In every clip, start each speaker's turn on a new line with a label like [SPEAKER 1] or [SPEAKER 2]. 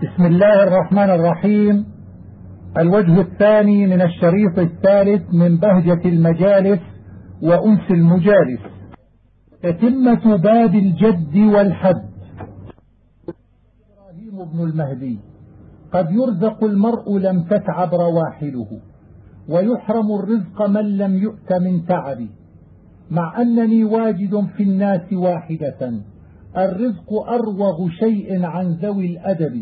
[SPEAKER 1] بسم الله الرحمن الرحيم. الوجه الثاني من الشريط الثالث من بهجة المجالس وأنس المجالس. تتمة باب الجد والحد. إبراهيم بن المهدي: قد يرزق المرء لم تتعب رواحله، ويحرم الرزق من لم يؤت من تعب، مع أنني واجد في الناس واحدة، الرزق أروغ شيء عن ذوي الأدب،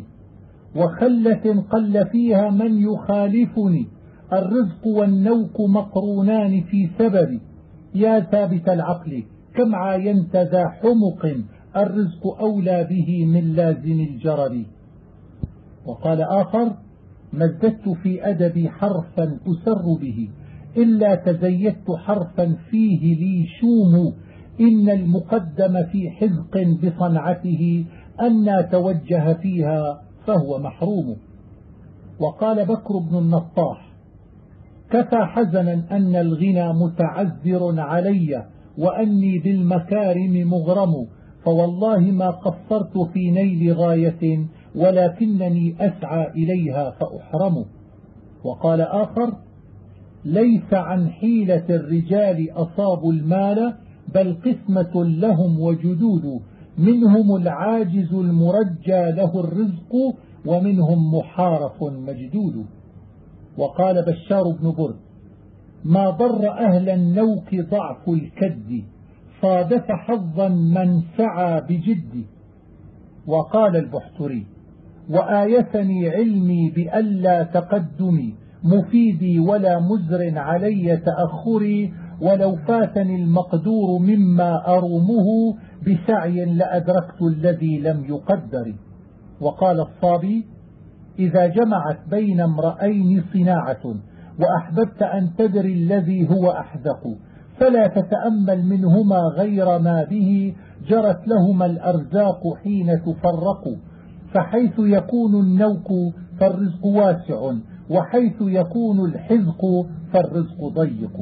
[SPEAKER 1] وخلة قل فيها من يخالفني، الرزق والنوك مقرونان في سبب، يا ثابت العقل كم عاينت ذا حمق، الرزق أولى به من لازم الجرب. وقال آخر: ما ازددت في أدبي حرفا أسر به، إلا تزيدت حرفا فيه لي شوم، إن المقدم في حذق بصنعته أن توجه فيها فهو محروم. وقال بكر بن النطاح: كفى حزنا أن الغنى متعذر علي، وأني بالمكارم مغرم، فوالله ما قصرت في نيل غاية، ولكنني أسعى إليها فأحرم. وقال آخر: ليس عن حيلة الرجال أصابوا المال، بل قسمة لهم وجدود، منهم العاجز المرجى له الرزق، ومنهم محارف مجدود. وقال بشار بن برد: ما ضر أهل النوك ضعف الكد، صادف حظا من سعى بجد. وقال البحتري: وآيتني علمي بألا تقدمي، مفيدي ولا مزر علي تأخري، ولو فاتني المقدور مما أرومه، بسعي لأدركت الذي لم يقدر. وقال الصابي: إذا جمعت بين امرأين صناعة، وأحببت أن تدري الذي هو أحذق، فلا تتأمل منهما غير ما به جرت لهما الأرزاق حين تفرق، فحيث يكون النوك فالرزق واسع، وحيث يكون الحذق فالرزق ضيق.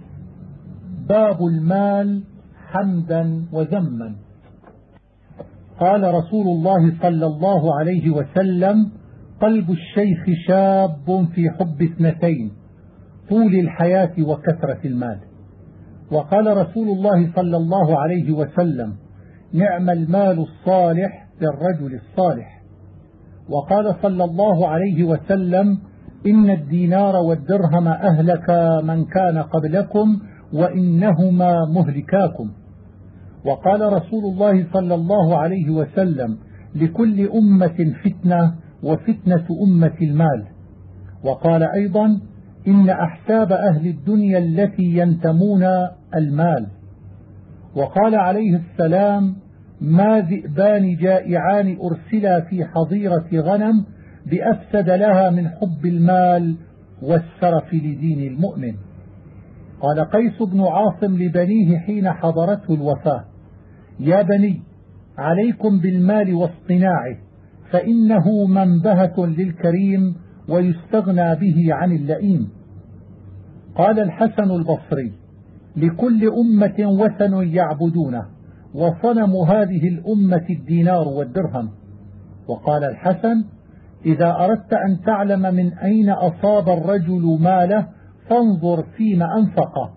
[SPEAKER 1] باب المال حمدا وذما. قال رسول الله صلى الله عليه وسلم: قلب الشيخ شاب في حب اثنتين، طول الحياة وكثرة المال. وقال رسول الله صلى الله عليه وسلم: نعم المال الصالح للرجل الصالح. وقال صلى الله عليه وسلم: إن الدينار والدرهم أهلك من كان قبلكم، وإنهما مهلكاكم. وقال رسول الله صلى الله عليه وسلم: لكل أمة فتنة، وفتنة أمة المال. وقال أيضا: إن أحساب أهل الدنيا التي ينتمون المال. وقال عليه السلام: ما ذئبان جائعان أرسلا في حظيرة غنم بأفسد لها من حب المال والسرف لدين المؤمن. قال قيس بن عاصم لبنيه حين حضرته الوفاة: يا بني، عليكم بالمال واصطناعه، فإنه منبهة للكريم، ويستغنى به عن اللئيم. قال الحسن البصري: لكل أمة وثن يعبدونه، وصنم هذه الأمة الدينار والدرهم. وقال الحسن: إذا أردت أن تعلم من أين أصاب الرجل ماله، فانظر فيما أنفقه،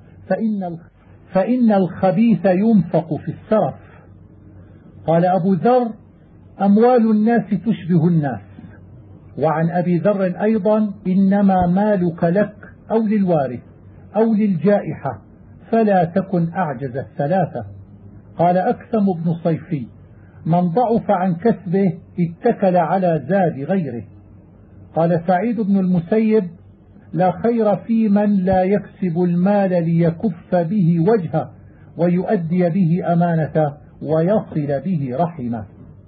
[SPEAKER 1] فإن الخبيث ينفق في السرف. قال أبو ذر: أموال الناس تشبه الناس. وعن أبي ذر أيضا: إنما مالك لك أو للوارث أو للجائحة، فلا تكن أعجز الثلاثة. قال أكثم بن صيفي: من ضعف عن كسبه اتكل على زاد غيره. قال سعيد بن المسيب: لا خير في من لا يكسب المال ليكف به وجهه، ويؤدي به أمانته، ويصل به رحمه.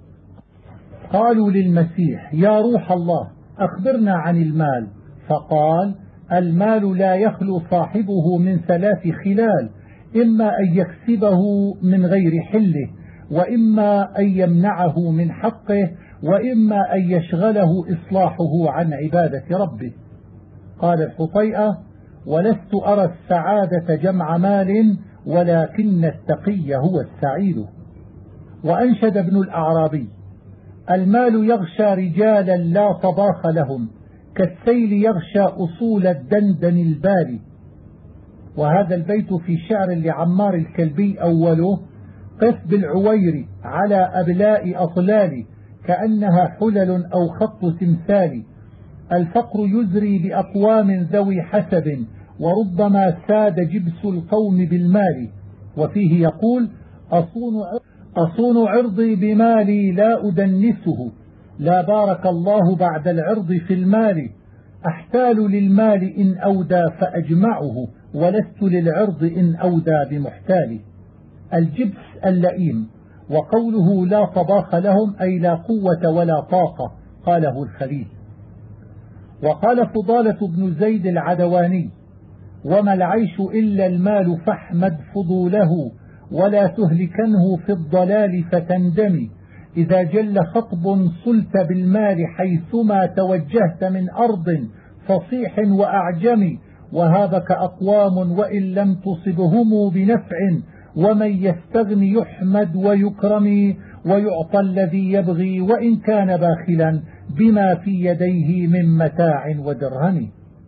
[SPEAKER 1] قالوا للمسيح: يا روح الله، أخبرنا عن المال. فقال: المال لا يخلو صاحبه من ثلاث خلال: إما أن يكسبه من غير حله، وإما أن يمنعه من حقه، وإما أن يشغله إصلاحه عن عبادة ربه. قال الحطيئة: ولست أرى السعادة جمع مال، ولكن التقي هو السعيد. وأنشد ابن الأعرابي: المال يغشى رجالا لا طباخ لهم، كالسيل يغشى أصول الدندن الباري. وهذا البيت في شعر لعمار الكلبي أوله: قف بالعوير على أبلاء أطلال، كأنها حلل أو خط تمثال. الفقر يزري بأقوام ذوي حسب، وربما ساد جبس القوم بالمال. وفيه يقول: أصون عرضي بمالي لا أدنسه، لا بارك الله بعد العرض في المال. أحتال للمال إن أودى فأجمعه، ولست للعرض إن أودى بمحتال. الجبس اللئيم. وقوله لا طباخ لهم أي لا قوة ولا طاقة، قاله الخليل. وقال فضالة بن زيد العدواني: وما العيش إلا المال فاحمد فضوله، ولا تهلكنه في الضلال فتندمي. إذا جل خطب صلت بالمال حيثما توجهت من أرض فصيح وأعجم. وهابك أقوام وإن لم تصبهم بنفع، ومن يستغن يحمد ويكرم، ويعطى الذي يبغي وإن كان باخلا بما في يديه من متاع ودرهم.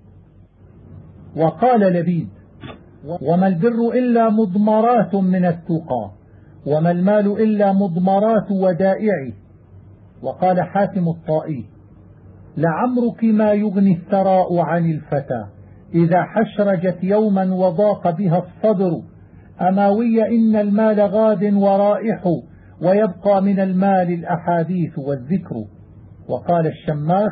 [SPEAKER 1] وقال لبيد: وما البر إلا مضمرات من التقى، وما المال إلا مضمرات ودائعه. وقال حاتم الطائي: لعمرك ما يغني الثراء عن الفتى، إذا حشرجت يوما وضاق بها الصدر. أماوي إن المال غاد ورائح، ويبقى من المال الأحاديث والذكر. وقال الشماخ: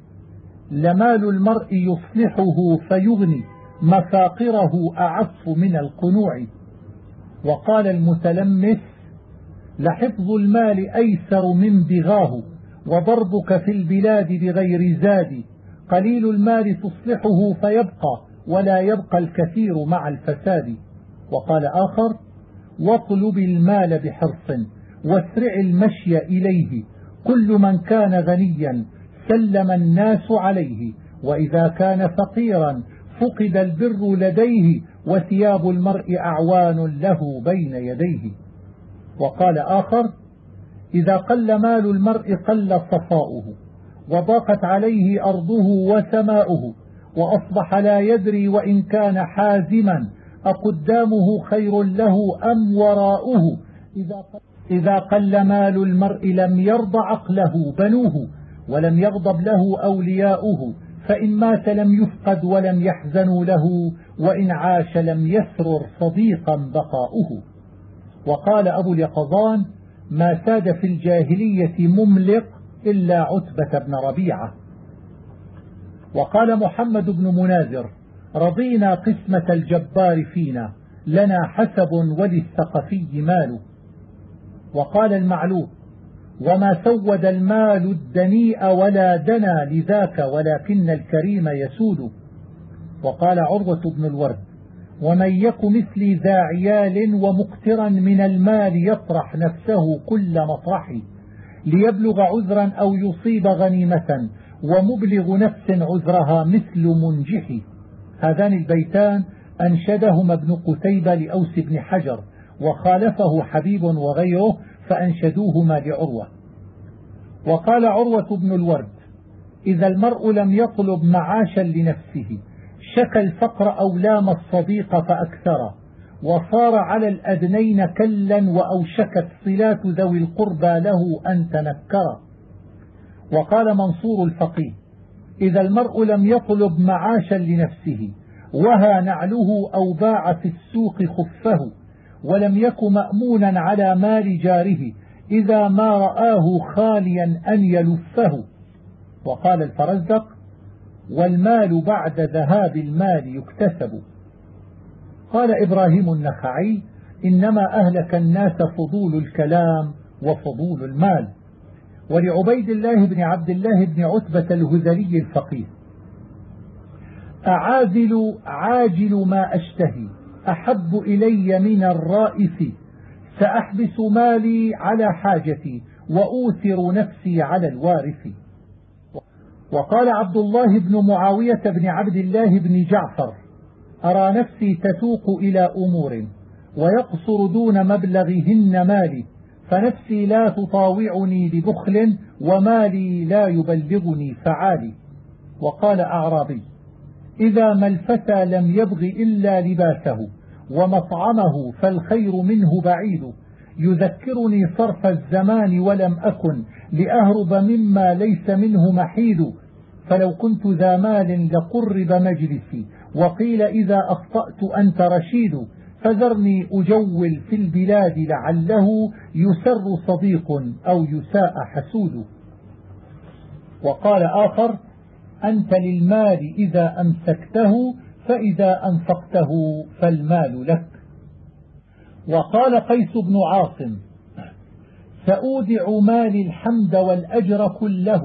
[SPEAKER 1] لمال المرء يصلحه فيغني، مفاقره أعف من القنوع. وقال المتلمس: لحفظ المال أيسر من بغاه، وضربك في البلاد بغير زاد. قليل المال تصلحه فيبقى، ولا يبقى الكثير مع الفساد. وقال آخر: واطلب المال بحرص، واسرع المشي إليه. كل من كان غنيا سلم الناس عليه، وإذا كان فقيرا فقد البر لديه، وثياب المرء أعوان له بين يديه. وقال آخر: إذا قل مال المرء قل صفاؤه، وضاقت عليه أرضه وسماؤه، وأصبح لا يدري وإن كان حازما أقدامه خير له أم وراؤه. إذا قل مال المرء لم يرض عقله بنوه، ولم يغضب له أولياؤه. فإن مات لم يفقد ولم يحزنوا له، وإن عاش لم يسرر صديقا بقاؤه. وقال أبو اليقظان: ما ساد في الجاهلية مملق إلا عتبة بن ربيعة. وقال محمد بن مناذر: رضينا قسمة الجبار فينا، لنا حسب وللثقفي مال. وقال المعلوم: وما سود المال الدنيء ولا دنا لذاك، ولكن الكريم يسود. وقال عروة بن الورد: ومن يك مثلي ذا عيال ومقترا من المال يطرح نفسه كل مطرح، ليبلغ عذرا أو يصيب غنيمة، ومبلغ نفس عذرها مثل منجح. هذان البيتان أنشدهما ابن قتيبة لأوس بن حجر، وخالفه حبيب وغيره فأنشدوهما لعروة. وقال عروة بن الورد: إذا المرء لم يطلب معاشا لنفسه، شكى الفقر أو لام الصديق فأكثر، وصار على الأدنين كلا، وأوشكت صلات ذوي القربى له أن تنكر. وقال منصور الفقيه: إذا المرء لم يطلب معاشا لنفسه، وهى نعله أو باع في السوق خفه، ولم يك مأمونا على مال جاره، إذا ما رآه خاليا أن يلفه. وقال الفرزدق: والمال بعد ذهاب المال يكتسب. قال إبراهيم النخعي: إنما أهلك الناس فضول الكلام وفضول المال. ولعبيد الله بن عبد الله بن عتبة الهذلي الفقيه: أعاذل عاجل ما أشتهي أحب إلي من الرائف، سأحبس مالي على حاجتي وأوثر نفسي على الوارث. وقال عبد الله بن معاوية بن عبد الله بن جعفر: أرى نفسي تسوق إلى أمور ويقصر دون مبلغهن مالي، فنفسي لا تطاوعني ببخل ومالي لا يبلغني فعالي. وقال أعرابي: إذا ما الفتى لم يبغ إلا لباسه ومطعمه فالخير منه بعيد، يذكرني صرف الزمان ولم أكن لأهرب مما ليس منه محيد، فلو كنت ذا مال لقرب مجلسي وقيل إذا أخطأت أنت رشيد، فذرني أجول في البلاد لعله يسر صديق أو يساء حسود. وقال آخر: أنت للمال إذا أمسكته فإذا أنفقته فالمال لك. وقال قيس بن عاصم: سأودع مالي الحمد والأجر كله،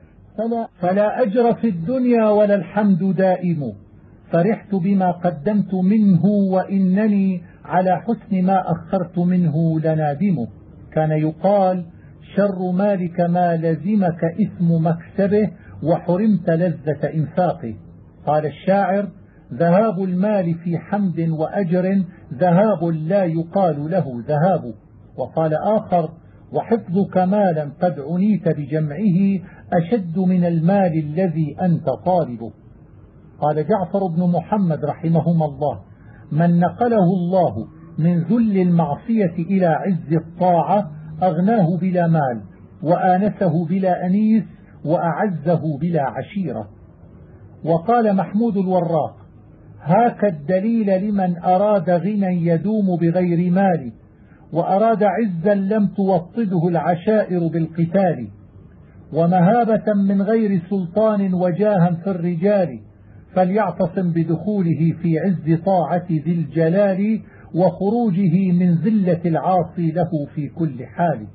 [SPEAKER 1] فلا أجر في الدنيا ولا الحمد دائم، فرحت بما قدمت منه وإنني على حسن ما أخرت منه لنادم. كان يقال: شر مالك ما لزمك إثم مكسبه وحرمت لذة إنفاقه. قال الشاعر: ذهاب المال في حمد وأجر ذهاب لا يقال له ذهاب. وقال آخر: وحفظك مالا قد عنيت بجمعه أشد من المال الذي أنت طالبه. قال جعفر بن محمد رحمهما الله: من نقله الله من ذل المعصية إلى عز الطاعة أغناه بلا مال وآنسه بلا أنيس وأعزه بلا عشيرة. وقال محمود الوراق: هاك الدليل لمن أراد غنى يدوم بغير مال، وأراد عزا لم توطده العشائر بالقتال، ومهابة من غير سلطان وجاها في الرجال، فليعتصم بدخوله في عز طاعة ذي الجلال، وخروجه من ذلة العاصي له في كل حال.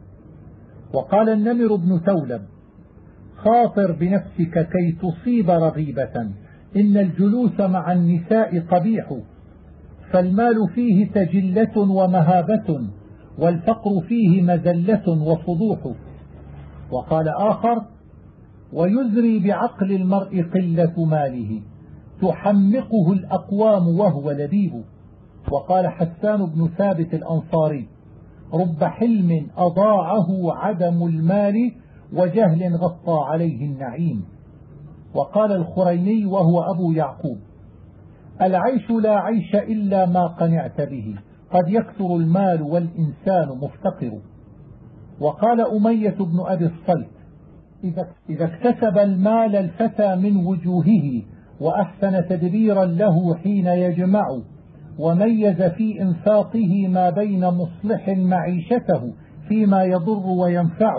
[SPEAKER 1] وقال النمر بن ثولب: خاطر بنفسك كي تصيب رغيبة، إن الجلوس مع النساء قبيح، فالمال فيه تجلة ومهابة، والفقر فيه مذلة وفضوح. وقال آخر: ويزري بعقل المرء قلة ماله، تحمقه الأقوام وهو لبيب. وقال حسان بن ثابت الأنصاري: رب حلم أضاعه عدم المال، وجهل غطى عليه النعيم. وقال الخريني وهو أبو يعقوب: العيش لا عيش إلا ما قنعت به، قد يكثر المال والإنسان مفتقر. وقال أمية بن أبي الصلت: إذا اكتسب المال الفتى من وجوهه وأحسن تدبيرا له حين يجمع، وميز في إنفاقه ما بين مصلح معيشته فيما يضر وينفع،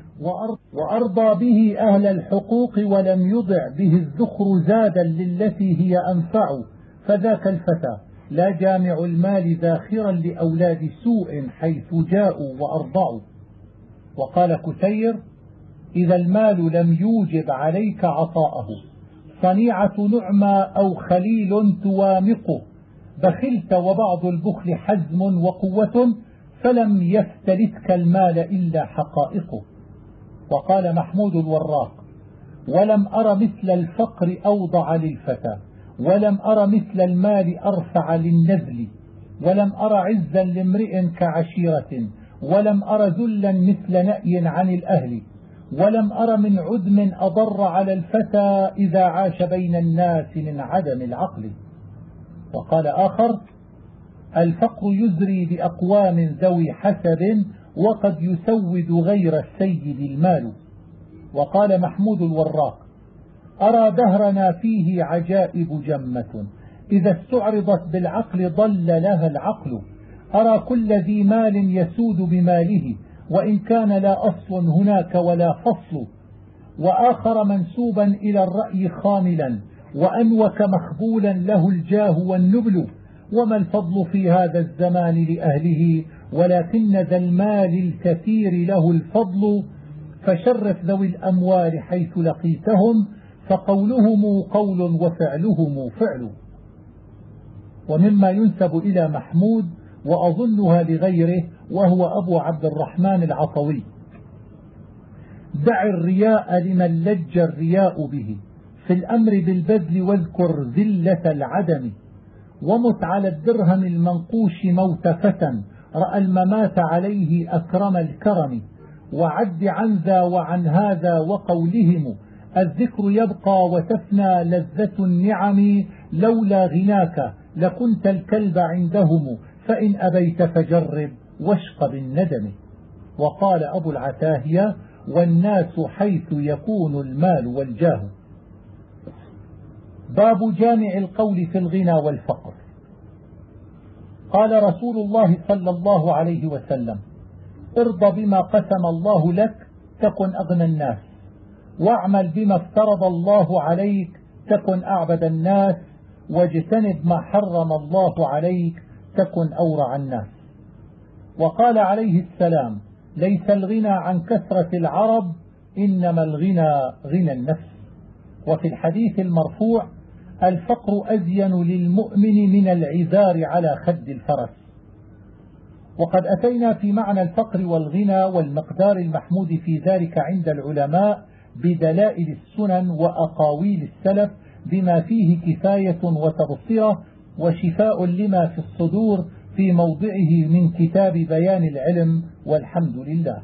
[SPEAKER 1] وأرضى به أهل الحقوق ولم يضع به الذخر زادا للتي هي أنفع، فذاك الفتى لا جامع المال ذاخرا لأولاد سوء حيث جاءوا وأرضعوا. وقال كثير: إذا المال لم يوجب عليك عطاءه، صنيعة نعمى أو خليل توامقه، بخلت وبعض البخل حزم وقوة، فلم يفتلتك المال إلا حقائقه. وقال محمود الوراق: ولم أر مثل الفقر أوضع للفتى، ولم أر مثل المال أرفع للنذل، ولم أر عزا لامرئ كعشيرة، ولم أر ذلا مثل نأي عن الأهل، ولم أر من عدم أضر على الفتى إذا عاش بين الناس من عدم العقل. وقال آخر: الفقر يزري بأقوام ذوي حسب، وقد يسود غير السيد المال. وقال محمود الوراق: أرى دهرنا فيه عجائب جمة، إذا استعرضت بالعقل ضل لها العقل، أرى كل ذي مال يسود بماله، وإن كان لا أصل هناك ولا فصل، وآخر منسوبا إلى الرأي خاملا، وأنوك مخبولا له الجاه والنبل، وما الفضل في هذا الزمان لأهله، ولكن ذا المال الكثير له الفضل، فشرف ذوي الأموال حيث لقيتهم، فقولهم قول وفعلهم فعل. ومما ينسب إلى محمود وأظنها لغيره وهو أبو عبد الرحمن العطوي: دع الرياء لمن لج الرياء به، في الأمر بالبذل واذكر ذلة العدم، ومت على الدرهم المنقوش موت فتى، رأى الممات عليه أكرم الكرم، وعد عن ذا وعن هذا وقولهم الذكر يبقى وتفنى لذة النعم، لولا غناك لكنت الكلب عندهم، فإن أبيت فجرب واشق بالندم. وقال أبو العتاهية والناس حيث يكون المال والجاه. باب جامع القول في الغنى والفقر. قال رسول الله صلى الله عليه وسلم ارض بما قسم الله لك تكن أغنى الناس، واعمل بما افترض الله عليك تكن أعبد الناس، واجتنب ما حرم الله عليك تكن أورع الناس. وقال عليه السلام ليس الغنى عن كثرة العرب، إنما الغنى غنى النفس. وفي الحديث المرفوع الفقر أزين للمؤمن من العذار على خد الفرس. وقد أتينا في معنى الفقر والغنى والمقدار المحمود في ذلك عند العلماء بدلائل السنن وأقاويل السلف بما فيه كفاية وتبصرة وشفاء لما في الصدور في موضعه من كتاب بيان العلم، والحمد لله.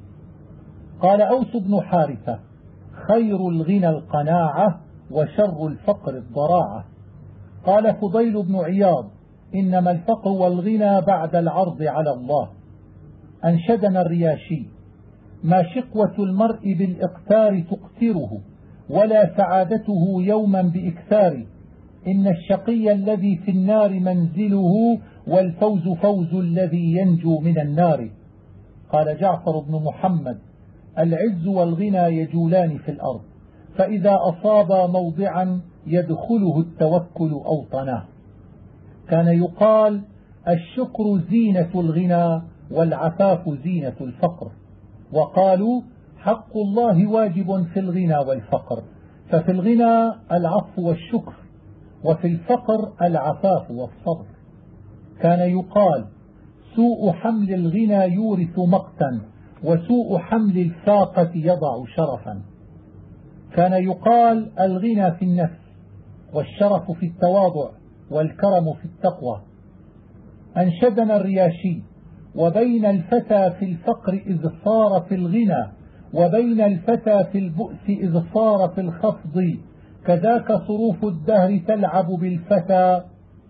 [SPEAKER 1] قال أوس بن حارثة خير الغنى القناعة وشر الفقر الضراعة. قال فضيل بن عياض إنما الفقر والغنى بعد العرض على الله. أنشدنا الرياشي ما شقوة المرء بالإقتار تقتره، ولا سعادته يوما بإكثار، إن الشقي الذي في النار منزله، والفوز فوز الذي ينجو من النار. قال جعفر بن محمد العز والغنى يجولان في الأرض، فإذا أصاب موضعا يدخله التوكل أوطناه. كان يقال الشكر زينة الغنى والعفاف زينة الفقر. وقالوا حق الله واجب في الغنى والفقر، ففي الغنى العفو والشكر، وفي الفقر العفاف والصبر. كان يقال سوء حمل الغنى يورث مقتا، وسوء حمل الفاقة يضع شرفا. كان يقال الغنى في النفس، والشرف في التواضع، والكرم في التقوى. أنشدنا الرياشي وبين الفتى في الفقر إذ صار في الغنى، وبين الفتى في البؤس إذ صار في الخفض، كذاك صروف الدهر تلعب بالفتى،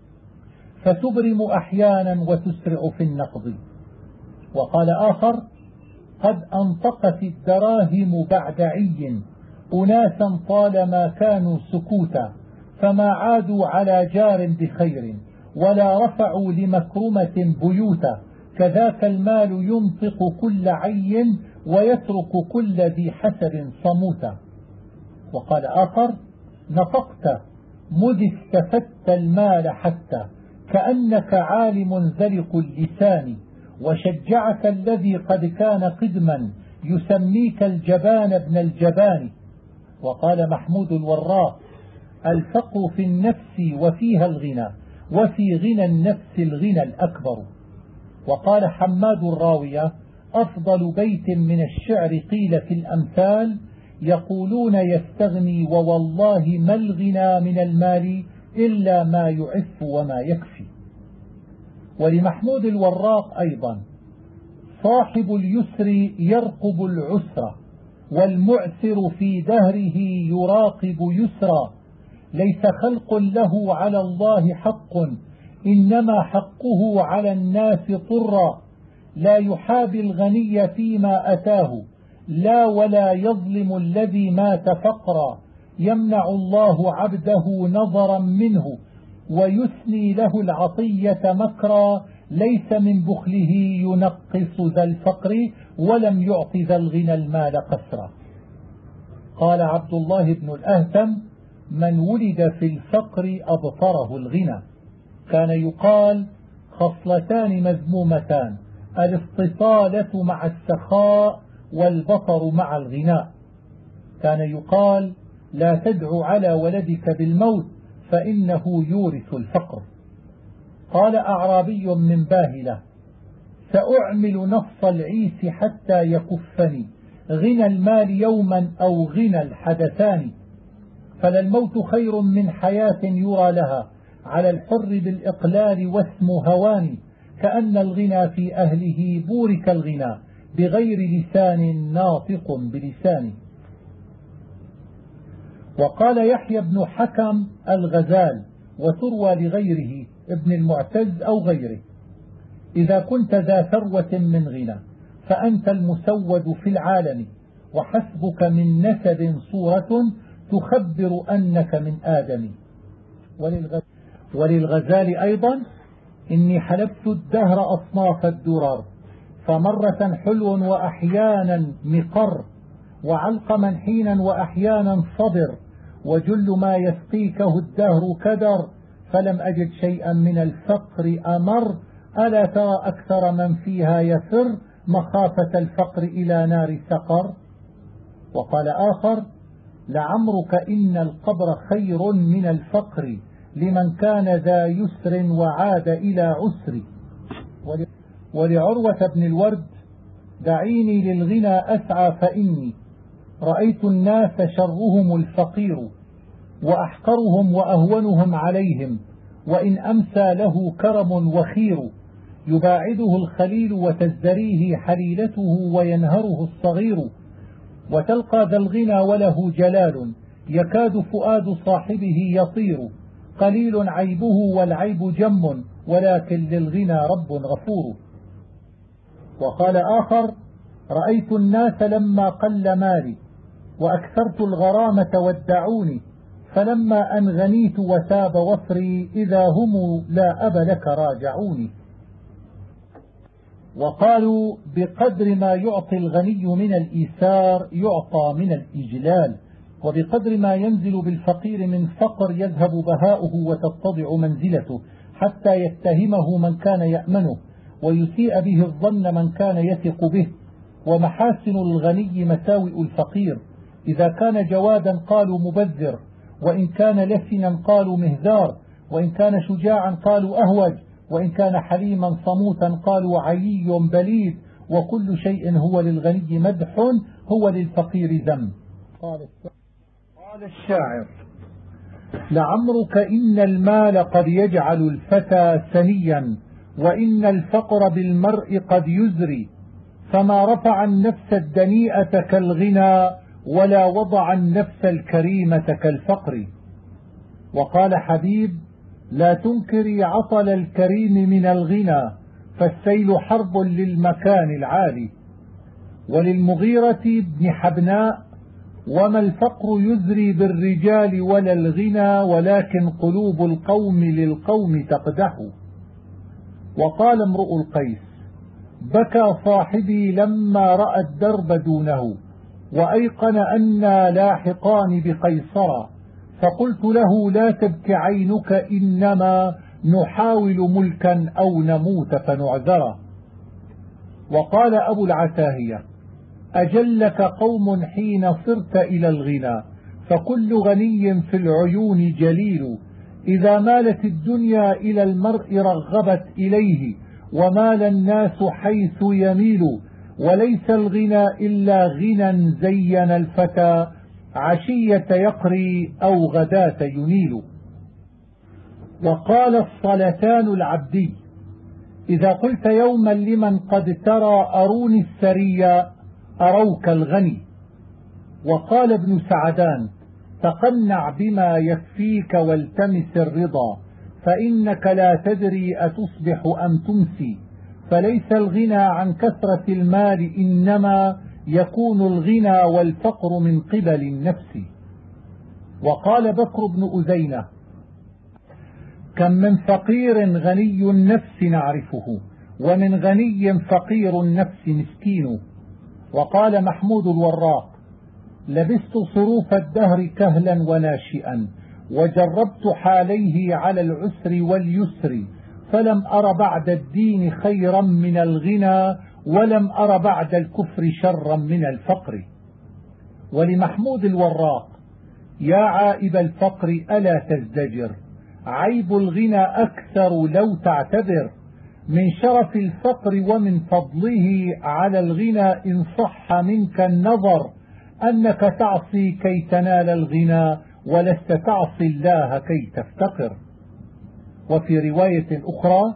[SPEAKER 1] فتبرم أحيانا وتسرع في النقض. وقال آخر قد أنطقت الدراهم بعد عي أناسا طالما كانوا سكوتا، فما عادوا على جار بخير ولا رفعوا لمكرمة بيوتا، كذاك المال ينطق كل عي ويترك كل ذي حسب صموتا. وقال آخر نطقت مذ استفدت المال حتى كأنك عالم ذلق اللسان، وشجعك الذي قد كان قدما يسميك الجبان ابن الجبان. وقال محمود الوراق الفقر في النفس وفيها الغنى، وفي غنى النفس الغنى الأكبر. وقال حماد الراوية أفضل بيت من الشعر قيل في الأمثال يقولون يستغني ووالله ما الغنى من المال إلا ما يعف وما يكفي. ولمحمود الوراق أيضا صاحب اليسر يرقب العسر، والمعسر في دهره يراقب يسرا، ليس خلق له على الله حق إنما حقه على الناس طرا، لا يحابي الغني فيما أتاه لا ولا يظلم الذي مات فقرا، يمنع الله عبده نظرا منه ويثني له العطية مكرا، ليس من بخله ينقص ذا الفقر ولم يعط ذا الغنى المال قسرا. قال عبد الله بن الأهتم من ولد في الفقر أبطره الغنى. كان يقال خصلتان مذمومتان الاستطالة مع السخاء والبطر مع الغناء. كان يقال لا تدع على ولدك بالموت فإنه يورث الفقر. قال أعرابي من باهلة سأعمل نص العيس حتى يكفني غنى المال يوما أو غنى الحدثان، فللموت خير من حياة يرى لها على الحر بالإقلال واسم هوان، كأن الغنى في أهله بورك الغنى بغير لسان ناطق بلسانه. وقال يحيى بن حكم الغزال وتروى لغيره ابن المعتز أو غيره: إذا كنت ذا ثروة من غنى فأنت المسود في العالم، وحسبك من نسب صورة تخبر أنك من آدم. وللغزال أيضا: إني حلبت الدهر أصناف الدرر، فمرة حلو وأحيانا مقر، وعلقما حينا وأحيانا صبر، وجل ما يسقيكه الدهر كدر، فلم أجد شيئا من الفقر أمر، ألا ترى أكثر من فيها يفر مخافة الفقر إلى نار سقر. وقال آخر: لعمرك إن القبر خير من الفقر، لمن كان ذا يسر وعاد إلى عسر. ولعروة بن الورد: دعيني للغنى أسعى، فإني رأيت الناس شرهم الفقير، وأحقرهم وأهونهم عليهم، وإن أمسى له كرم وخير، يباعده الخليل وتزدريه حليلته، وينهره الصغير، وتلقى ذا الغنى وله جلال، يكاد فؤاد صاحبه يطير، قليل عيبه والعيب جم، ولكن للغنى رب غفور. وقال آخر: رأيت الناس لما قل مالي، وأكثرت الغرامة وادعوني، فلما أن غنيت وتاب وفري، إذا هم لا أب لك راجعوني. وقالوا: بقدر ما يعطي الغني من الإيثار يعطى من الإجلال، وبقدر ما ينزل بالفقير من فقر يذهب بهاؤه وتتضع منزلته، حتى يتهمه من كان يأمنه، ويسيء به الظن من كان يثق به. ومحاسن الغني مساوئ الفقير، إذا كان جوادا قالوا مبذر، وإن كان لسنا قالوا مهذار، وإن كان شجاعا قالوا أهوج، وإن كان حليما صموتا قالوا عيي بليد، وكل شيء هو للغني مدح هو للفقير ذم. قال الشاعر: لعمرك إن المال قد يجعل الفتى سنيا، وإن الفقر بالمرء قد يزري، فما رفع النفس الدنيئة كالغنى، ولا وضع النفس الكريمة كالفقر. وقال حبيب: لا تنكري عطل الكريم من الغنى، فالسيل حرب للمكان العالي. وللمغيرة بن حبناء: وما الفقر يزري بالرجال ولا الغنى، ولكن قلوب القوم للقوم تقدح. وقال امرؤ القيس: بكى صاحبي لما رأى الدرب دونه، وأيقن أنا لاحقان بقيصر، فقلت له: لا تبك عينك، إنما نحاول ملكا أو نموت فنعذر. وقال أبو العتاهية: أجلك قوم حين صرت إلى الغنى، فكل غني في العيون جليل، إذا مالت الدنيا إلى المرء رغبت إليه، ومال الناس حيث يميل، وليس الغنى إلا غنى زين الفتى، عشية يقري أو غداة ينيل. وقال الصلتان العبدي: إذا قلت يوما لمن قد ترى أروني السريا، أروك الغني. وقال ابن سعدان: تقنع بما يكفيك والتمس الرضا، فإنك لا تدري أتصبح أم تمسي، فليس الغنى عن كثرة المال، إنما يكون الغنى والفقر من قبل النفس. وقال بكر بن أزينة: كم من فقير غني النفس نعرفه، ومن غني فقير النفس مسكين. وقال محمود الوراق: لبست صروف الدهر كهلا وناشئا، وجربت حاليه على العسر واليسر، فلم أر بعد الدين خيرا من الغنى، ولم أر بعد الكفر شرا من الفقر. ولمحمود الوراق: يا عائب الفقر ألا تزدجر، عيب الغنى أكثر لو تعتبر، من شرف الفقر ومن فضله على الغنى، إن صح منك النظر، أنك تعصي كي تنال الغنى، ولست تعصي الله كي تفتقر. وفي رواية أخرى: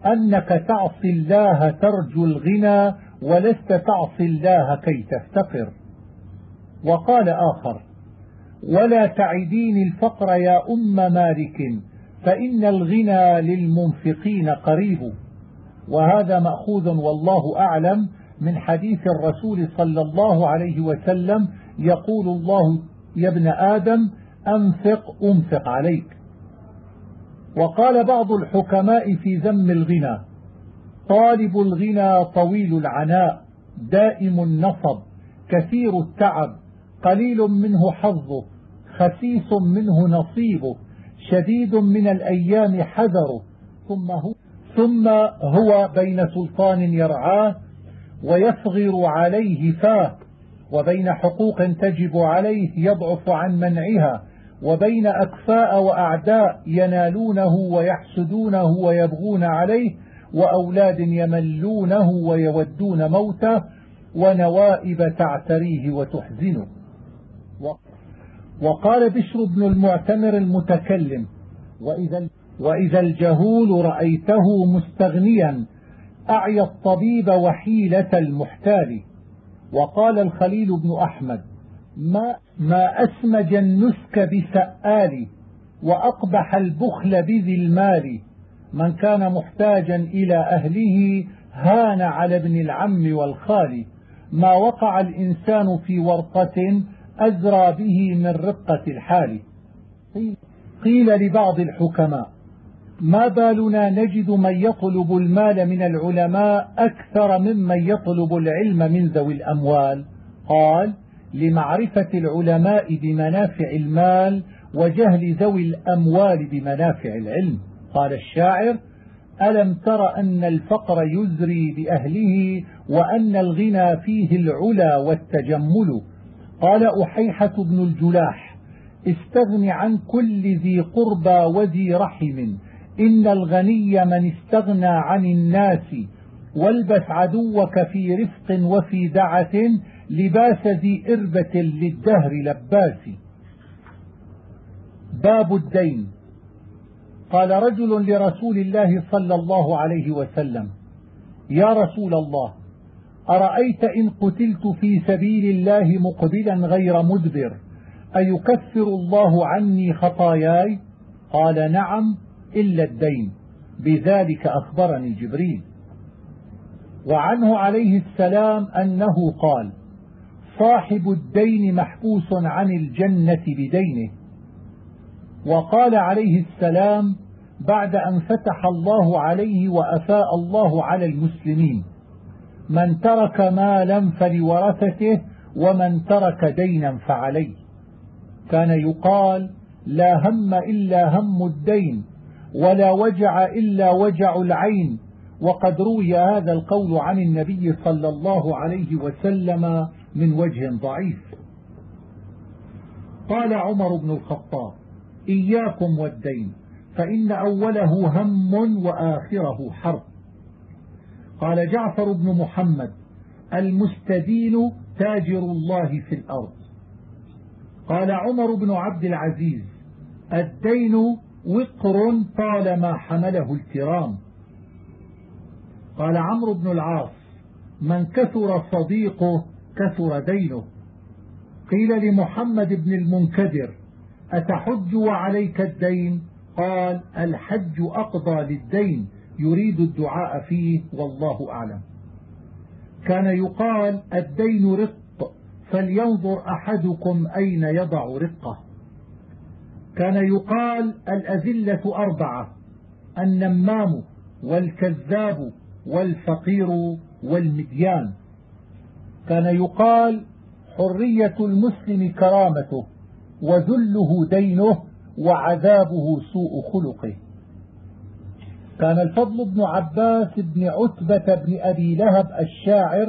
[SPEAKER 1] أنك تعصي الله ترجو الغنى ولست تعصي الله كي تفتقر. وقال آخر: ولا تعدين الفقر يا أم مالك فإن الغنى للمنفقين قريب. وهذا مأخوذ والله أعلم من حديث الرسول صلى الله عليه وسلم: يقول الله يا ابن آدم أنفق عليك. وقال بعض الحكماء في ذم الغنى: طالب الغنى طويل العناء دائم النصب كثير التعب قليل منه حظه خسيس منه نصيبه شديد من الأيام حذره ثم هو بين سلطان يرعاه ويصغر عليه فاه، وبين حقوق تجب عليه يضعف عن منعها، وبين أكفاء وأعداء ينالونه ويحسدونه ويبغون عليه، وأولاد يملونه ويودون موته، ونوائب تعتريه وتحزنه. وقال بشر بن المعتمر المتكلم: وإذا الجهول رأيته مستغنيا أعيا الطبيب وحيلة المحتال. وقال الخليل بن أحمد: ما أسمج النسك بسآل وأقبح البخل بذي المال. من كان محتاجا إلى أهله هان على ابن العم والخال. ما وقع الإنسان في ورطة أزرى به من رقة الحال. قيل لبعض الحكماء: ما بالنا نجد من يطلب المال من العلماء أكثر ممن يطلب العلم من ذوي الأموال؟ قال: لمعرفة العلماء بمنافع المال وجهل ذوي الأموال بمنافع العلم. قال الشاعر: ألم تر أن الفقر يزري بأهله وأن الغنى فيه العلا والتجمل. قال أحيحة بن الجلاح: استغن عن كل ذي قربى وذي رحم، إن الغني من استغنى عن الناس، والبس عدوك في رفق وفي دعة، لباس ذي إربة للدهر لباس. باب الدين. قال رجل لرسول الله صلى الله عليه وسلم: يا رسول الله، أرأيت إن قتلت في سبيل الله مقبلا غير مدبر أيكفر الله عني خطاياي؟ قال: نعم إلا الدين، بذلك أخبرني جبريل. وعنه عليه السلام أنه قال: صاحب الدين محبوس عن الجنة بدينه. وقال عليه السلام بعد أن فتح الله عليه وأفاء الله على المسلمين: من ترك مالا فلورثته ومن ترك دينا فعليه. كان يقال: لا هم إلا هم الدين، ولا وجع إلا وجع العين. وقد روي هذا القول عن النبي صلى الله عليه وسلم من وجه ضعيف. قال عمر بن الخطاب: إياكم والدين، فإن أوله هم وآخره حرب. قال جعفر بن محمد: المستدين تاجر الله في الأرض. قال عمر بن عبد العزيز: الدين وقر طالما حمله الكرام. قال عمرو بن العاص: من كثر صديقه كثر دينه. قيل لمحمد بن المنكدر: أتحج وعليك الدين؟ قال: الحج أقضى للدين، يريد الدعاء فيه والله أعلم. كان يقال: الدين رق، فلينظر أحدكم أين يضع رقه. كان يقال: الأذلة أربعة: النمام والكذاب والفقير والمديان. كان يقال: حرية المسلم كرامته، وذله دينه، وعذابه سوء خلقه. كان الفضل بن عباس بن عتبة بن أبي لهب الشاعر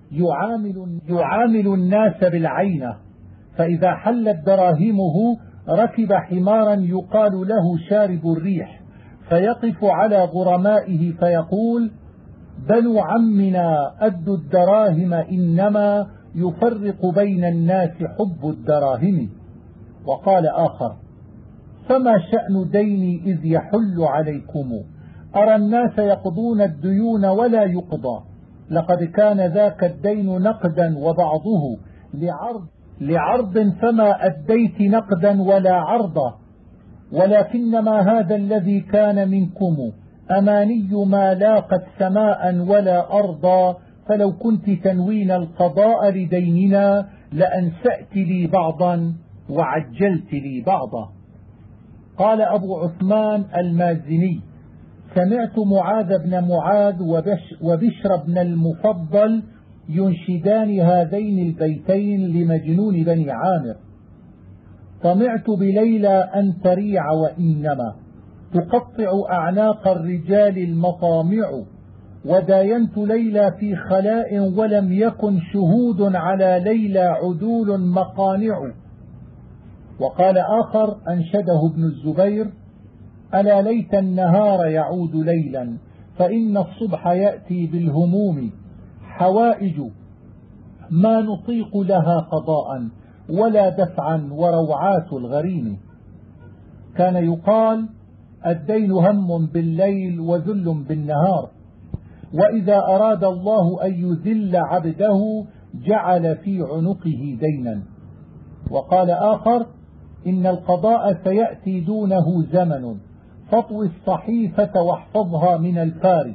[SPEAKER 1] يعامل الناس بالعينة، فإذا حلت دراهمه ركب حمارا يقال له شارب الريح، فيقف على غرمائه فيقول: بنو عمنا أدوا الدراهم، إنما يفرق بين الناس حب الدراهم. وقال آخر: فما شأن ديني إذ يحل عليكم، أرى الناس يقضون الديون ولا يقضى، لقد كان ذاك الدين نقدا وبعضه لعرض فما أديت نقدا ولا عرضا، ولكنما هذا الذي كان منكم أماني ما لاقت سماء ولا أرضا، فلو كنت تنوين القضاء لديننا لأنسأت لي بعضا وعجلت لي بعضا. قال أبو عثمان المازني: سمعت معاذ بن معاذ وبشر بن المفضل ينشدان هذين البيتين لمجنون بني عامر: طمعت بليلى أن تريع وإنما تقطع أعناق الرجال المطامع، وداينت ليلى في خلاء ولم يكن شهود على ليلى عدول مقانع. وقال آخر أنشده ابن الزبير: ألا ليت النهار يعود ليلا، فإن الصبح يأتي بالهموم، حوائج ما نطيق لها قضاء ولا دفعا وروعات الغريم. كان يقال: الدين هم بالليل وذل بالنهار، وإذا أراد الله أن يذل عبده جعل في عنقه دينا. وقال آخر: إن القضاء سيأتي دونه زمن، فاطوي الصحيفة واحفظها من الفار.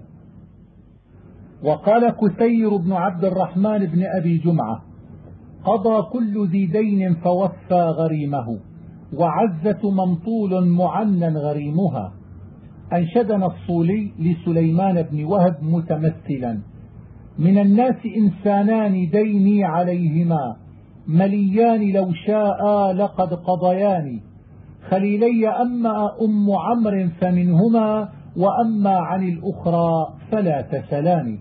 [SPEAKER 1] وقال كثير بن عبد الرحمن بن أبي جمعة: قضى كل ذي دين فوفى غريمه، وعزة ممطول معنى غريمها. أنشدنا الصولي لسليمان بن وهب متمثلا: من الناس إنسانان ديني عليهما، مليان لو شاء لقد قضيان، خليلي أما أم عمرو فمنهما، وأما عن الأخرى فلا تسلان.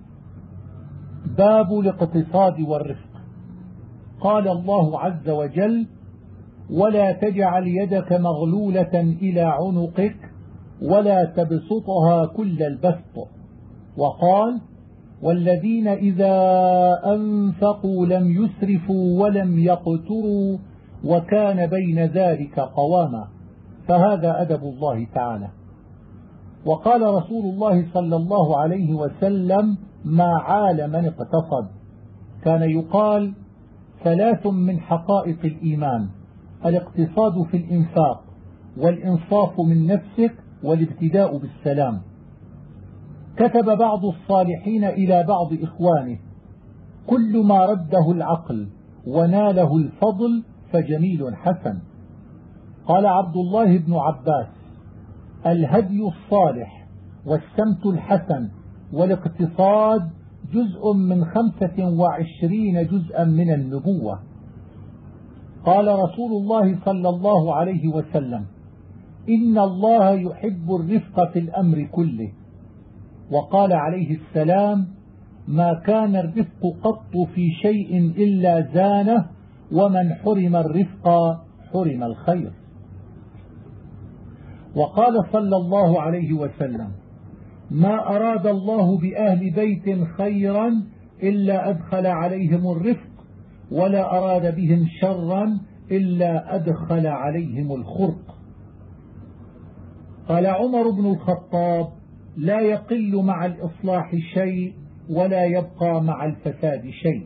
[SPEAKER 1] باب الاقتصاد والرفق. قال الله عز وجل: ولا تجعل يدك مغلولة إلى عنقك ولا تبسطها كل البسط. وقال: والذين إذا أنفقوا لم يسرفوا ولم يقتروا وكان بين ذلك قواما. فهذا أدب الله تعالى. وقال رسول الله صلى الله عليه وسلم: ما عال من اقتصد. كان يقال: ثلاث من حقائق الإيمان: الاقتصاد في الإنفاق، والإنصاف من نفسك، والابتداء بالسلام. كتب بعض الصالحين إلى بعض إخوانه: كل ما رده العقل وناله الفضل فجميل حسن. قال عبد الله بن عباس: الهدي الصالح والسمت الحسن والاقتصاد جزء من 25 جزءا من النبوة. قال رسول الله صلى الله عليه وسلم: إن الله يحب الرفق في الأمر كله. وقال عليه السلام: ما كان الرفق قط في شيء إلا زانه، ومن حرم الرفق حرم الخير. وقال صلى الله عليه وسلم: ما أراد الله بأهل بيت خيرا إلا أدخل عليهم الرفق، ولا أراد بهم شرا إلا أدخل عليهم الخرق. قال عمر بن الخطاب: لا يقل مع الإصلاح شيء ولا يبقى مع الفساد شيء.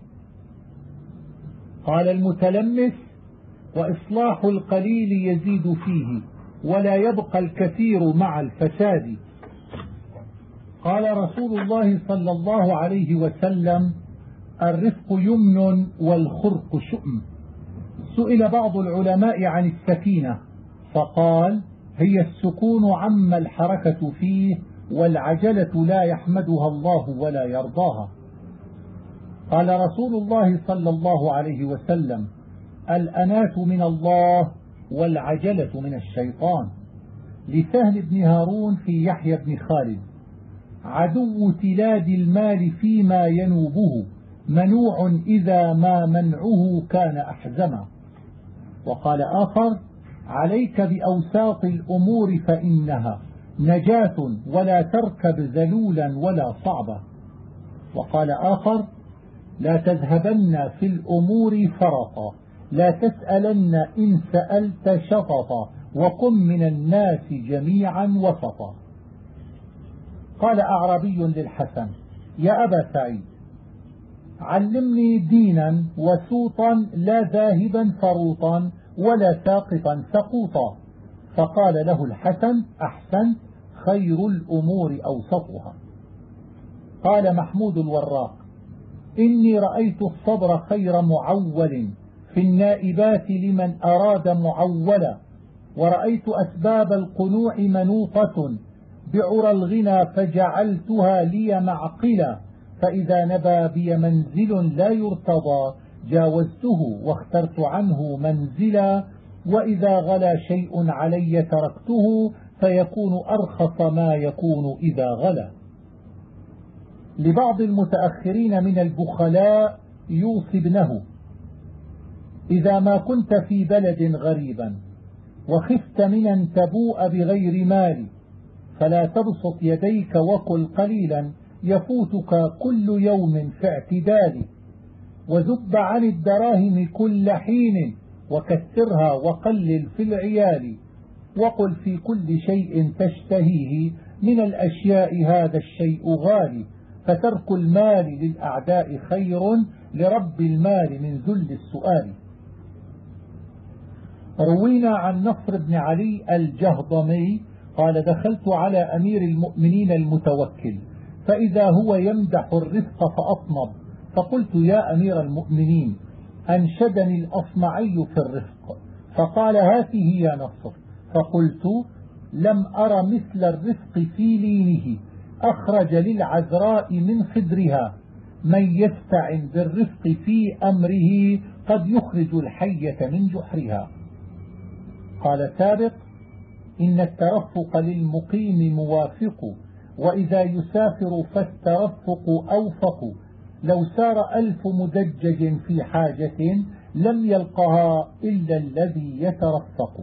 [SPEAKER 1] قال المتلمس: وإصلاح القليل يزيد فيه ولا يبقى الكثير مع الفساد. قال رسول الله صلى الله عليه وسلم: الرفق يمن والخرق شؤم. سئل بعض العلماء عن السكينة فقال: هي السكون عما الحركة فيه، والعجلة لا يحمدها الله ولا يرضاها. قال رسول الله صلى الله عليه وسلم: الأنات من الله والعجلة من الشيطان. لسهل بن هارون في يحيى بن خالد: عدو تلاد المال فيما ينوبه، منوع إذا ما منعه كان أحزما. وقال آخر: عليك بأوساط الأمور فإنها نجاة، ولا تركب ذلولا ولا صعبا. وقال آخر: لا تذهبن في الأمور فرطا، لا تسألن إن سألت شططا، وقم من الناس جميعا وسطا. قال أعرابي للحسن: يا أبا سعيد، علمني دينا وسوطا لا ذاهبا فروطا ولا ساقطا سقوطا. فقال له الحسن: أحسنت، خير الأمور أوسطها. قال محمود الوراق: إني رأيت الصبر خير معول في النائبات لمن أراد معولا، ورأيت أسباب القنوع منوطة بعرى الغنى فجعلتها لي معقلا، فإذا نبى بي منزل لا يرتضى جاوزته واخترت عنه منزلا، وإذا غلا شيء علي تركته فيكون أرخص ما يكون إذا غلا. لبعض المتأخرين من البخلاء يوصي ابنه: إذا ما كنت في بلد غريبا وخفت من أن تبوء بغير مال فلا تبسط يديك وكل قليلا يفوتك كل يوم في اعتدال، وذب عن الدراهم كل حين وكثرها وقلل في العيال، وقل في كل شيء تشتهيه من الأشياء هذا الشيء غالي، فترك المال للأعداء خير لرب المال من ذل السؤال. روينا عن نصر بن علي الجهضمي قال: دخلت على أمير المؤمنين المتوكل فإذا هو يمدح الرفق فأطنب، فقلت: يا أمير المؤمنين، أنشدني الأصمعي في الرفق، فقال: هاته يا نصر. فقلت: لم أر مثل الرفق في لينه، أخرج للعذراء من خدرها، من يستعن بالرفق في أمره قد يخرج الحية من جحرها. قال سابق: إن الترفق للمقيم موافق، وإذا يسافر فالترفق أوفق، لو سار 1000 مدجج في حاجة لم يلقها إلا الذي يترفق.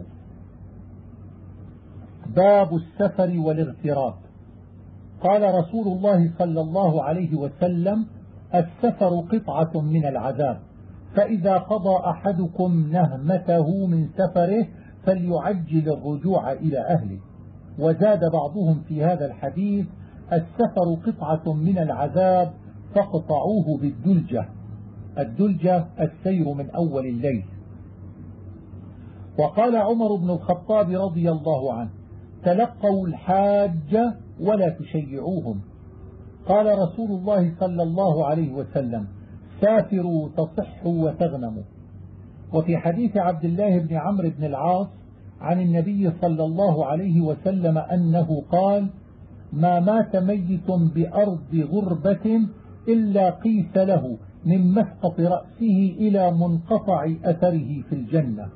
[SPEAKER 1] باب السفر والاغتراب. قال رسول الله صلى الله عليه وسلم: السفر قطعة من العذاب، فإذا قضى أحدكم نهمته من سفره فليعجل الرجوع إلى أهله. وزاد بعضهم في هذا الحديث: السفر قطعة من العذاب فاقطعوه بالدلجة. الدلجة السير من أول الليل. وقال عمر بن الخطاب رضي الله عنه: تلقوا الحاج ولا تشيعوهم. قال رسول الله صلى الله عليه وسلم: سافروا تصحوا وتغنموا. وفي حديث عبد الله بن عمرو بن العاص عن النبي صلى الله عليه وسلم أنه قال: ما مات ميت بأرض غربة إلا قيس له من مسقط رأسه إلى منقطع أثره في الجنة.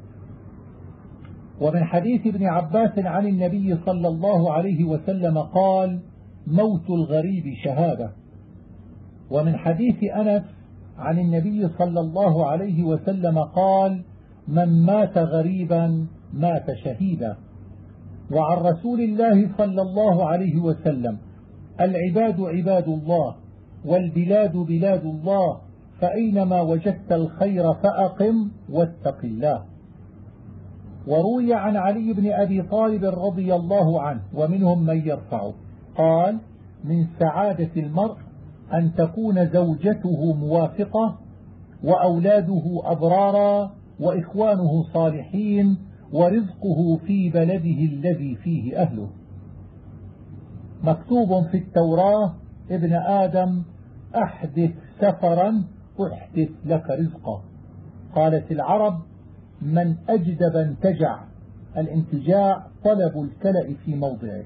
[SPEAKER 1] ومن حديث ابن عباس عن النبي صلى الله عليه وسلم قال: موت الغريب شهادة. ومن حديث أنس عن النبي صلى الله عليه وسلم قال: من مات غريبا مات شهيدا. وعن رسول الله صلى الله عليه وسلم: العباد عباد الله والبلاد بلاد الله، فأينما وجدت الخير فأقم واتق الله. وروي عن علي بن أبي طالب رضي الله عنه ومنهم من يرفعه قال: من سعادة المرء أن تكون زوجته موافقة وأولاده أبرارا وإخوانه صالحين ورزقه في بلده الذي فيه أهله. مكتوب في التوراة: ابن آدم أحدث سفرا أحدث لك رزقا. قالت العرب: من أجدب انتجع. الانتجاع طلب الكلأ في موضعه.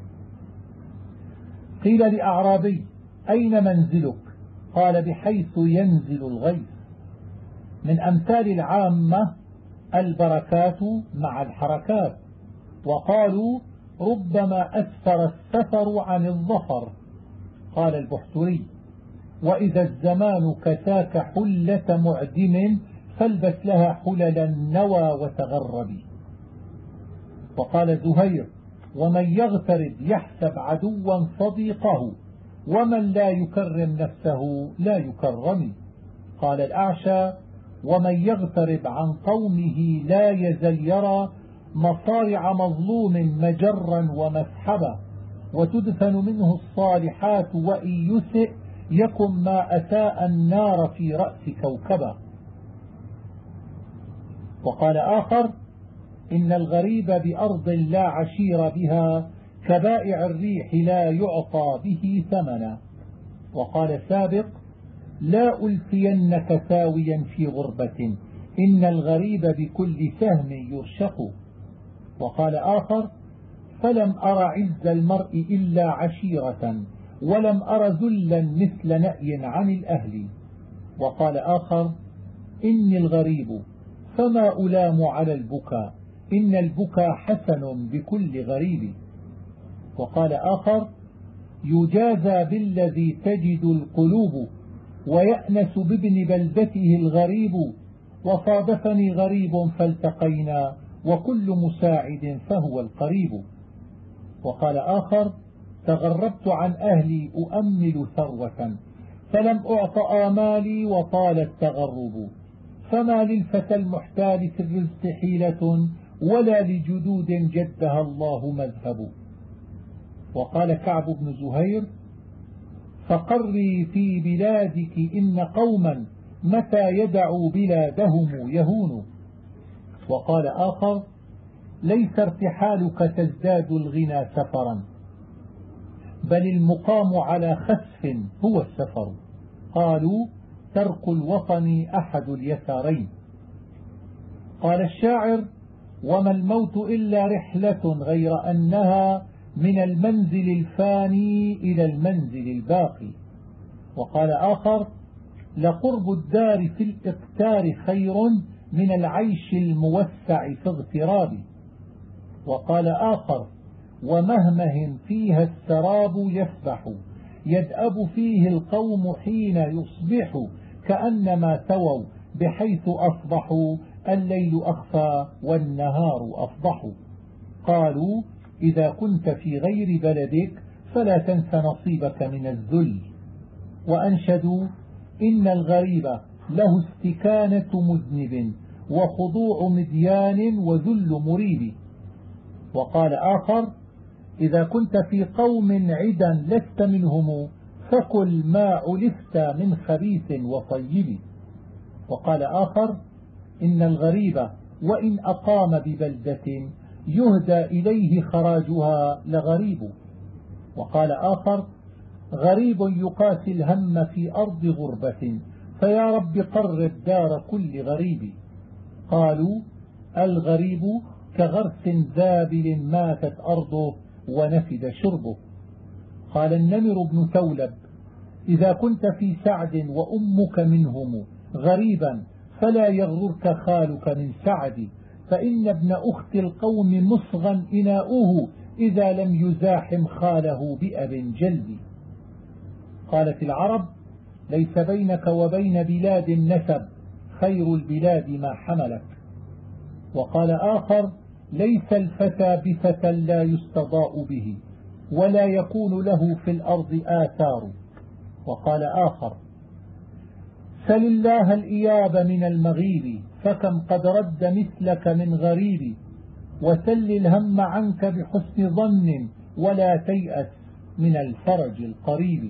[SPEAKER 1] قيل لأعرابي: أين منزلك؟ قال: بحيث ينزل الغيث. من أمثال العامة البركات مع الحركات. وقالوا: ربما أسفر السفر عن الظفر. قال البحتري: وإذا الزمان كساك حلة معدم فالبس لها حلل النوى وتغربي. وقال زهير: ومن يغترب يحسب عدوا صديقه، ومن لا يكرم نفسه لا يكرم. قال الأعشى: ومن يغترب عن قومه لا يزل يرى مصارع مظلوم مجرا ومسحبا. وتدفن منه الصالحات، وإن يسئ يكن ما أساء النار في رأس كوكبه. وقال آخر: إن الغريب بأرض لا عشير بها كبائع الريح لا يعطى به ثمنا. وقال سابق: لا ألفينك ساويا في غربة، إن الغريب بكل سهم يرشق. وقال آخر: فلم أر عز المرء إلا عشيرة، ولم أر ذلا مثل نأي عن الأهل. وقال آخر: إني الغريب فما ألام على البكاء، إن البكاء حسن بكل غريب. وقال آخر: يجازى بالذي تجد القلوب، ويأنس بابن بلدته الغريب، وصادفني غريب فالتقينا، وكل مساعد فهو القريب. وقال آخر: تغربت عن أهلي أؤمل ثروة، فلم أعط آمالي وطال التغرب، فما للفتى المحتال في الرزق حيلة، ولا لجدود جدها الله مذهب. وقال كعب بن زهير: فقري في بلادك إن قوما متى يدعوا بلادهم يهون. وقال آخر: ليس ارتحالك تزداد الغنى سفرا، بل المقام على خسف هو السفر. قالوا: ترك الوطن أحد اليسارين. قال الشاعر: وما الموت إلا رحلة، غير أنها من المنزل الفاني إلى المنزل الباقي. وقال آخر: لقرب الدار في الإقتار خير من العيش الموسع في اغتراب. وقال آخر: ومهمه فيها السراب يسبح، يدأب فيه القوم حين يصبح، كأنما تووا بحيث أصبحوا، الليل أخفى والنهار أفضح. قالوا: إذا كنت في غير بلدك فلا تنس نصيبك من الذل. وأنشدوا: إن الغريب له استكانة مذنب، وخضوع مديان، وذل مريب. وقال آخر: إذا كنت في قوم عدا لست منهم، فكل ما علفت من خبيث وطيب. وقال آخر: إن الغريب وإن أقام ببلدة يهدى إليه خراجها لغريب. وقال آخر: غريب يقاسي الهم في أرض غربة، فيا رب قرب دار كل غريب. قالوا: الغريب كغرس ذابل ماتت أرضه ونفد شربه. قال النمر بن ثولب: إذا كنت في سعد وأمك منهم غريبا، فلا يغررك خالك من سعد، فإن ابن أخت القوم مصغى إناؤه، إذا لم يزاحم خاله بأب جلد. قالت العرب: ليس بينك وبين بلاد النسب، خير البلاد ما حملك. وقال آخر: ليس الفتى بفتى لا يستضاء به، ولا يكون له في الأرض آثار. وقال آخر: سل الله الإياب من المغيب، فكم قد رد مثلك من غريب، وسل الهم عنك بحسن ظن، ولا تيأس من الفرج القريب.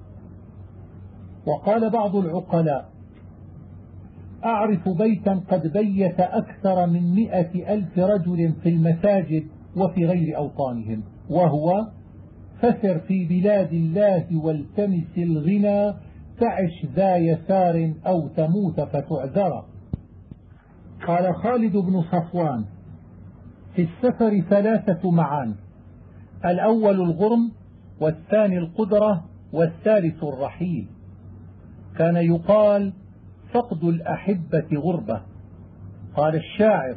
[SPEAKER 1] وقال بعض العقلاء: أعرف بيتا قد بيت أكثر من 100,000 رجل في المساجد وفي غير أوطانهم، وهو: فسر في بلاد الله والتمس الغنى، تعش ذا يسار أو تموت فتعذر. قال خالد بن صفوان: في السفر 3 معان: الأول الغرم، والثاني القدرة، والثالث الرحيل. كان يقال: فقد الأحبة غربة. قال الشاعر: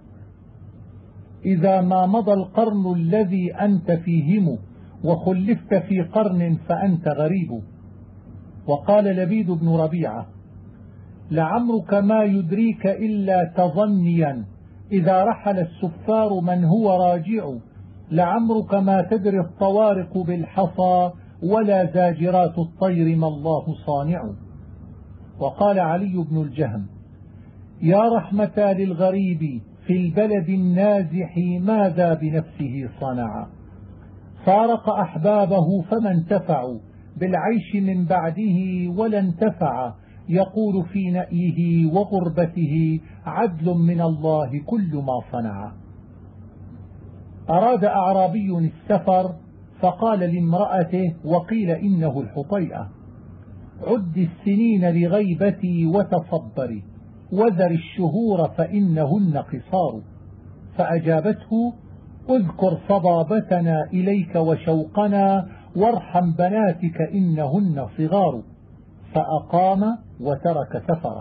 [SPEAKER 1] إذا ما مضى القرن الذي أنت فيهم، وخلفت في قرن فأنت غريب. وقال لبيد بن ربيعة: لعمرك ما يدريك إلا تظنيا، إذا رحل السفار من هو راجع، لعمرك ما تدري الطوارق بالحصى، ولا زاجرات الطير ما الله صانع. وقال علي بن الجهم: يا رحمة للغريب في البلد النازح، ماذا بنفسه صنع. فارق أحبابه فما انتفعوا بالعيش من بعده ولا انتفع، يقول في نأيه وغربته عدل من الله كل ما صنع. أراد أعرابي السفر فقال لامرأته وقيل إنه الحطيئة: عد السنين لغيبتي وتصبري وذر الشهور فإنهن قصار. فأجابته: اذكر صبابتنا إليك وشوقنا وارحم بناتك إنهن صغار. فأقام وترك سفره.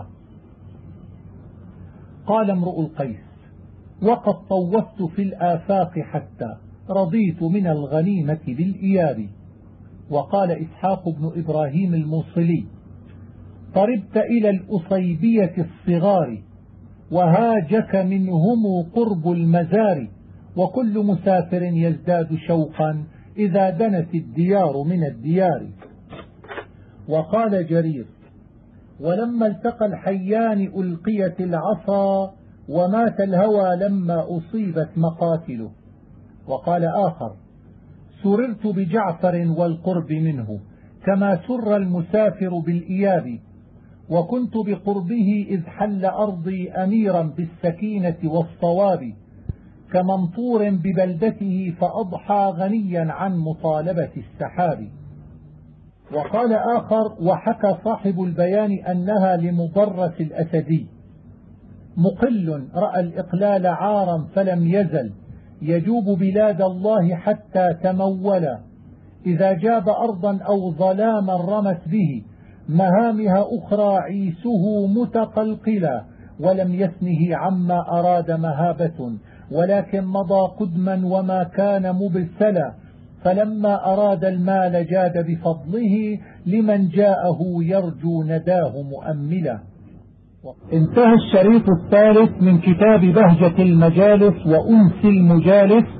[SPEAKER 1] قال امرؤ القيس: وقد طوفت في الآفاق حتى رضيت من الغنيمة بالإياب. وقال إسحاق بن إبراهيم الموصلي: قربت إلى الأصيبية الصغار وهاجك منهم قرب المزار، وكل مسافر يزداد شوقا إذا دنت الديار من الديار. وقال جرير: ولما التقى الحيان ألقيت العصا ومات الهوى لما أصيبت مقاتله. وقال آخر: سررت بجعفر والقرب منه كما سر المسافر بالإياب، وكنت بقربه إذ حل أرضي أميرا بالسكينة والصواب، كمنطور ببلدته فأضحى غنيا عن مطالبة السحاب. وقال آخر: وحكى صاحب البيان أنها لمضرة الأسدي: مقل رأى الإقلال عارا فلم يزل يجوب بلاد الله حتى تمولا، إذا جاب أرضا أو ظلاما رمت به مهامها أخرى عيسه متقلقلا، ولم يثنه عما أراد مهابة ولكن مضى قدما وما كان مبسلا، فلما أراد المال جاد بفضله لمن جاءه يرجو نداه مؤملا. انتهى الشريط الثالث من كتاب بهجة المجالس وأنس المجالس